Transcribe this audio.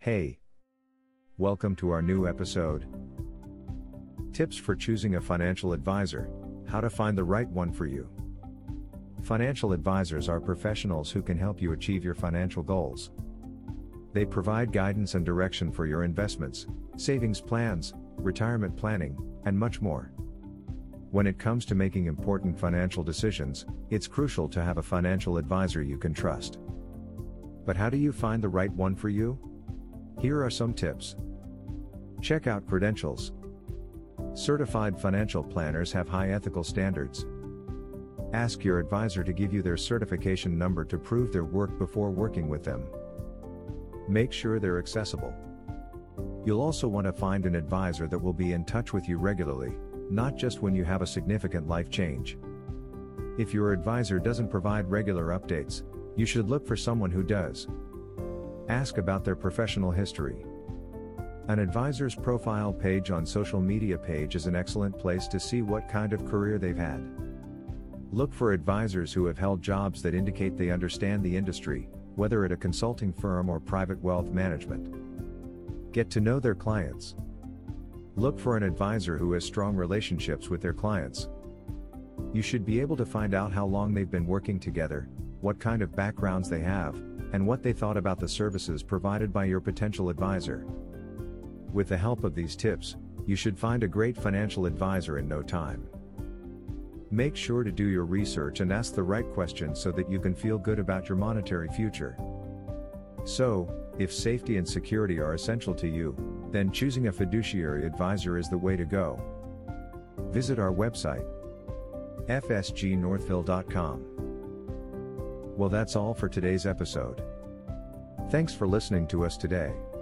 Hey! Welcome to our new episode. Tips for choosing a financial advisor, how to find the right one for you. Financial advisors are professionals who can help you achieve your financial goals. They provide guidance and direction for your investments, savings plans, retirement planning, and much more. When it comes to making important financial decisions, it's crucial to have a financial advisor you can trust. But how do you find the right one for you? Here are some tips. Check out credentials. Certified financial planners have high ethical standards. Ask your advisor to give you their certification number to prove their work before working with them. Make sure they're accessible. You'll also want to find an advisor that will be in touch with you regularly, not just when you have a significant life change. If your advisor doesn't provide regular updates, you should look for someone who does. Ask about their professional history. An advisor's profile page on social media page is an excellent place to see what kind of career they've had. Look for advisors who have held jobs that indicate they understand the industry, whether at a consulting firm or private wealth management. Get to know their clients. Look for an advisor who has strong relationships with their clients. You should be able to find out how long they've been working together, what kind of backgrounds they have, and what they thought about the services provided by your potential advisor. With the help of these tips, you should find a great financial advisor in no time. Make sure to do your research and ask the right questions so that you can feel good about your monetary future. So, if safety and security are essential to you, then choosing a fiduciary advisor is the way to go. Visit our website, fsgnorthville.com. Well, that's all for today's episode. Thanks for listening to us today.